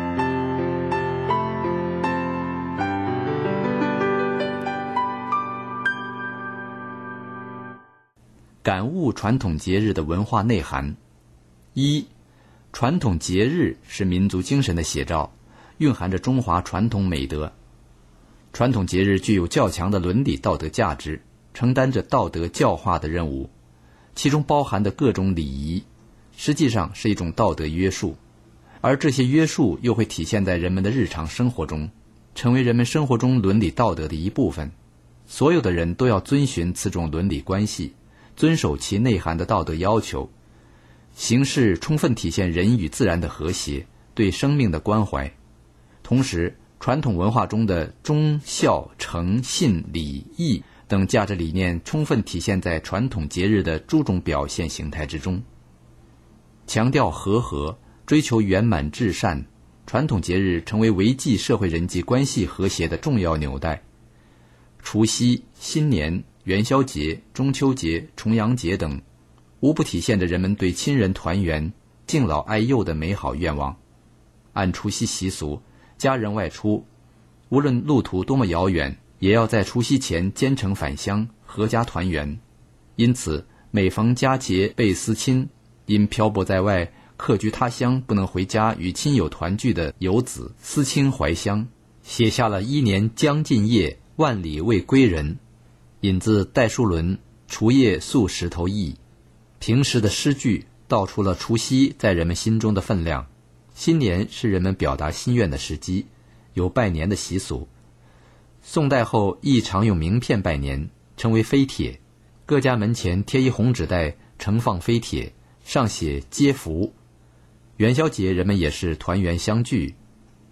感悟传统节日的文化内涵。一、传统节日是民族精神的写照，蕴含着中华传统美德。传统节日具有较强的伦理道德价值，承担着道德教化的任务，其中包含的各种礼仪，实际上是一种道德约束，而这些约束又会体现在人们的日常生活中，成为人们生活中伦理道德的一部分。所有的人都要遵循此种伦理关系，遵守其内涵的道德要求，行事充分体现人与自然的和谐，对生命的关怀。同时，传统文化中的忠孝诚信礼义等价值理念充分体现在传统节日的诸种表现形态之中。强调和合，追求圆满至善，传统节日成为维系社会人际关系和谐的重要纽带。除夕、新年、元宵节、中秋节、重阳节等，无不体现着人们对亲人团圆、敬老爱幼的美好愿望。按除夕习俗，家人外出，无论路途多么遥远，也要在除夕前兼程返乡，阖家团圆。因此，每逢佳节倍思亲，因漂泊在外、客居他乡不能回家与亲友团聚的游子思亲怀乡，写下了一年将尽夜，万里未归人，引自戴叔伦《除夜宿石头忆》。平时的诗句道出了除夕在人们心中的分量。新年是人们表达心愿的时机，有拜年的习俗。宋代后亦常用名片拜年，称为飞帖，各家门前贴一红纸袋，盛放飞帖，上写接福。元宵节人们也是团圆相聚，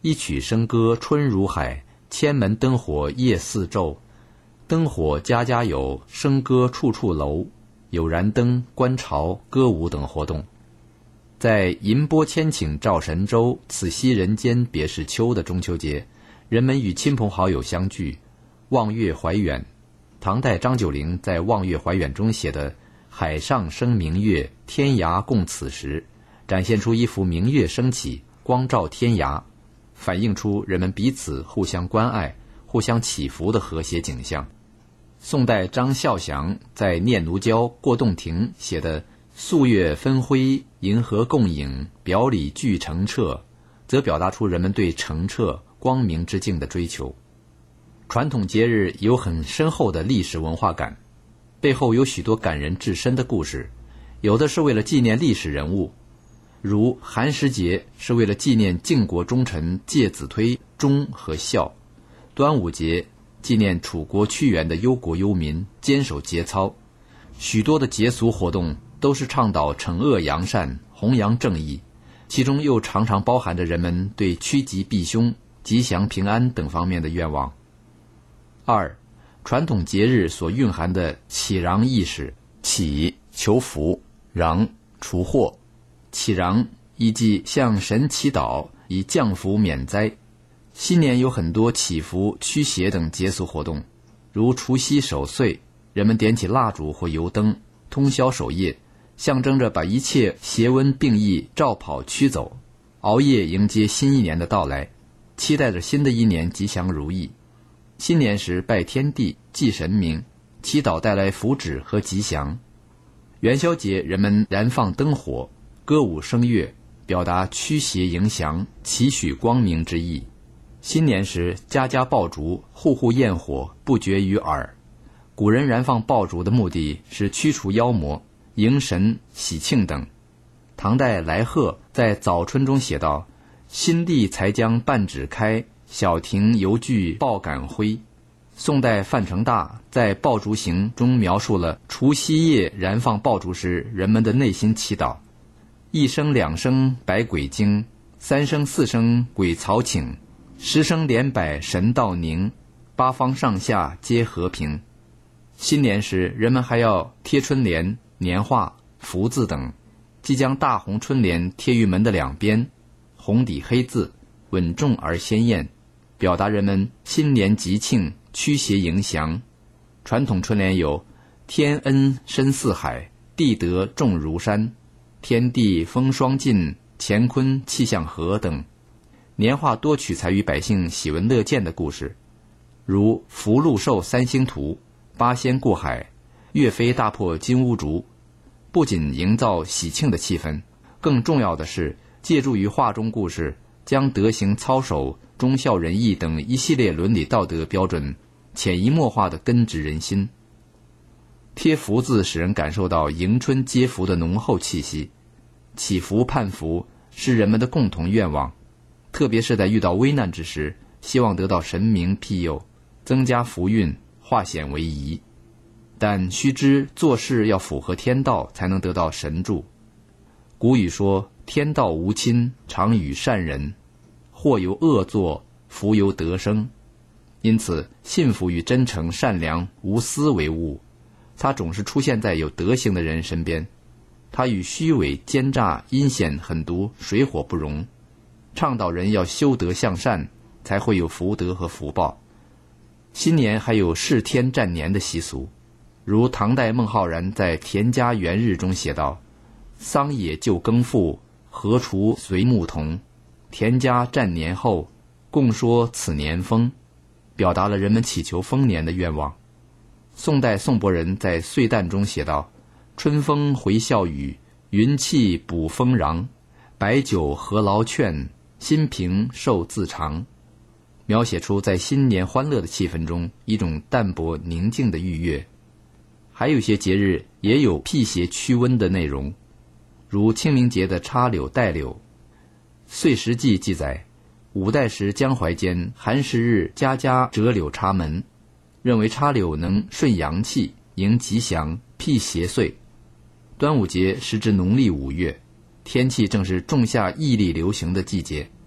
一曲笙歌春如海，千门灯火夜似昼。灯火家家有，笙歌处处楼。有燃灯、观潮、歌舞等活动。在银波千顷照神州，此夕人间别是秋的中秋节，人们与亲朋好友相聚，望月怀远。唐代张九龄在《望月怀远》中写的“海上生明月，天涯共此时”，展现出一幅明月升起，光照天涯，反映出人们彼此互相关爱、互相祈福的和谐景象。宋代张孝祥在《念奴娇·过洞庭》写的“素月分辉，银河共影，表里俱澄澈”，则表达出人们对澄澈、光明之境的追求。传统节日有很深厚的历史文化感，背后有许多感人至深的故事，有的是为了纪念历史人物，如寒食节是为了纪念晋国忠臣介子推忠和孝，端午节纪念楚国屈原的忧国忧民，坚守节操。许多的节俗活动都是倡导惩恶扬善、弘扬正义，其中又常常包含着人们对趋吉避凶、吉祥平安等方面的愿望。二、传统节日所蕴含的祈禳意识。祈求福，禳除祸。祈禳意即向神祈祷，以降福免灾。新年有很多祈福、驱邪等节俗活动，如除夕守岁，人们点起蜡烛或油灯，通宵守夜，象征着把一切邪瘟病疫照跑驱走，熬夜迎接新一年的到来，期待着新的一年吉祥如意。新年时拜天地、祭神明，祈祷带来福祉和吉祥。元宵节人们燃放灯火，歌舞声乐，表达驱邪迎祥、祈许光明之意。新年时家家爆竹，户户焰火，不绝于耳。古人燃放爆竹的目的是驱除妖魔、迎神、喜庆等。唐代来鹤在《早春》中写道：“新地才将半指开，小亭犹具爆杆灰。”宋代范成大在《爆竹行》中描述了除夕夜燃放爆竹时人们的内心祈祷：一声两声百鬼惊，三声四声鬼曹请，十声连百神道宁，八方上下皆和平。新年时人们还要贴春联、年画、福字等，即将大红春联贴于门的两边，红底黑字，稳重而鲜艳，表达人们新年吉庆、驱邪迎祥。传统春联有天恩深似海，地德重如山，天地风霜尽，乾坤气象和等。年画多取材于百姓喜闻乐见的故事，如福禄寿三星图、八仙过海、岳飞大破金兀术，不仅营造喜庆的气氛，更重要的是借助于画中故事，将德行操守、忠孝仁义等一系列伦理道德标准潜移默化地根植人心。贴福字使人感受到迎春接福的浓厚气息，祈福盼福是人们的共同愿望，特别是在遇到危难之时，希望得到神明庇佑，增加福运，化险为夷。但须知做事要符合天道，才能得到神助。古语说：“天道无亲，常与善人。祸由恶作，福由德生。”因此，幸福与真诚、善良、无私为物，它总是出现在有德行的人身边。它与虚伪、奸诈、阴险、狠毒水火不容，倡导人要修德向善，才会有福德和福报。新年还有视天占年的习俗，如唐代孟浩然在《田家园日》中写道：“桑野就耕复，禾锄随牧童。田家占年后，共说此年丰”，表达了人们祈求丰年的愿望。宋代宋伯仁在《岁旦》中写道：“春风回笑语，云气补风禳。白酒何劳劝，心平寿自长”，描写出在新年欢乐的气氛中一种淡泊宁静的愉悦。还有些节日也有辟邪驱瘟的内容，如清明节的插柳戴柳。《岁时记》记载，五代时江淮间寒食日家家折柳插门，认为插柳能顺阳气、迎吉祥、辟邪祟。端午节时至农历五月，天气正是仲夏屹立流行的季节，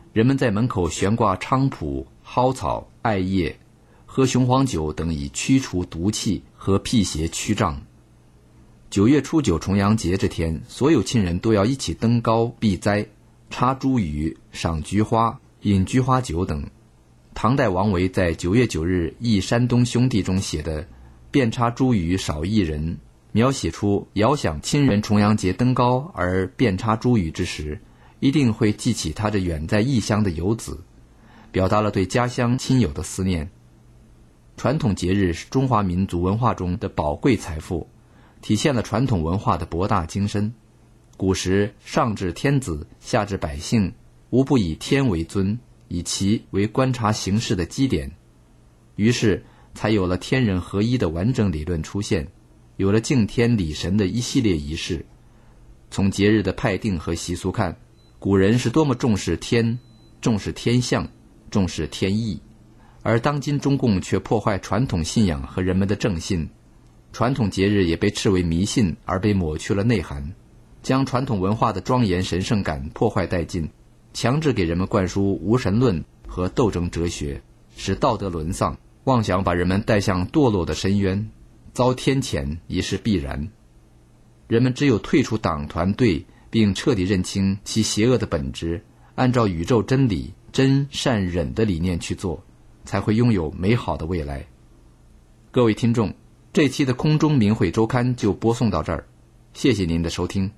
人们在门口悬挂菖蒲、蒿草、艾叶，喝雄黄酒等以驱除毒气和辟邪驱障。九月初九重阳节这天，所有亲人都要一起登高避灾，插茱萸、赏菊花、饮菊花酒等。唐代王维在九月九日忆山东兄弟中写的遍插茱萸少一人，描写出遥想亲人重阳节登高而遍插茱萸之时，一定会记起他这远在异乡的游子，表达了对家乡亲友的思念。传统节日是中华民族文化中的宝贵财富，体现了传统文化的博大精深。古时上至天子，下至百姓，无不以天为尊，以其为观察形势的基点，于是才有了天人合一的完整理论出现，有了敬天礼神的一系列仪式。从节日的派定和习俗看，古人是多么重视天，重视天象，重视天意，而当今中共却破坏传统信仰和人们的正信，传统节日也被斥为迷信而被抹去了内涵，将传统文化的庄严神圣感破坏殆尽，强制给人们灌输无神论和斗争哲学，使道德沦丧，妄想把人们带向堕落的深渊，遭天谴已是必然。人们只有退出党团队，并彻底认清其邪恶的本质，按照宇宙真理真善忍的理念去做，才会拥有美好的未来。各位听众，这期的空中明慧周刊就播送到这儿，谢谢您的收听。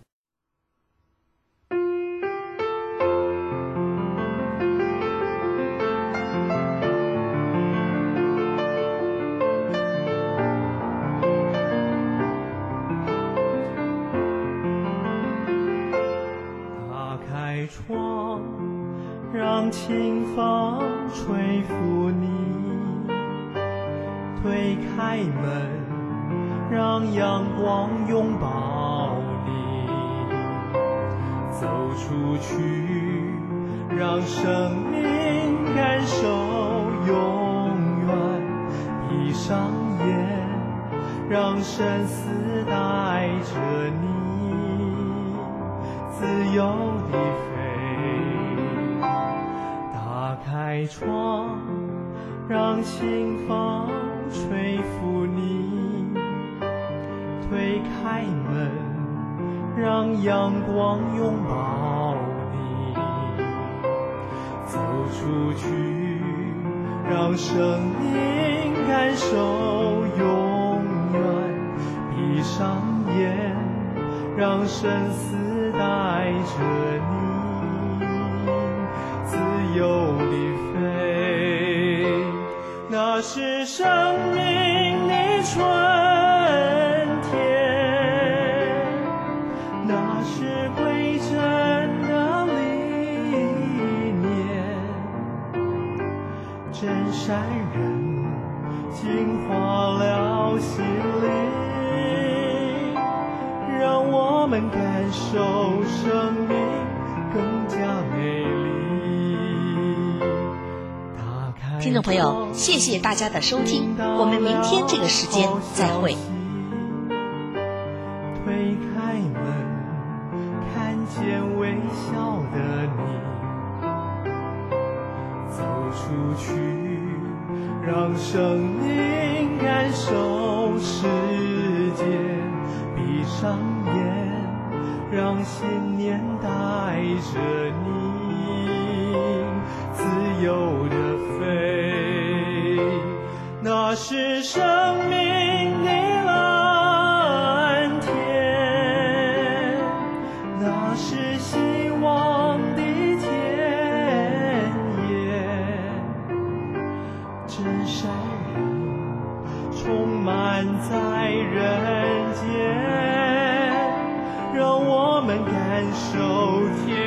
窗，让清风吹拂你，推开门，让阳光拥抱你，走出去，让生命感受永远，闭上眼，让生死带着你自由地飞。打开窗，让清风吹拂你，推开门，让阳光拥抱你，走出去，让生命感受永远，闭上眼，让生死带着你自由地飞。那是生命的春天，那是归真的理念，真善人净化了心灵，让我们感受生命更加美丽。 听众朋友，谢谢大家的收听，我们明天这个时间再会。 推开门，看见微笑的你，走出去，让生命感受世界，闭上眼，让信念带着你自由地飞。那是生命的蓝天，那是希望的田野，真善人充满在人间，让我们感受天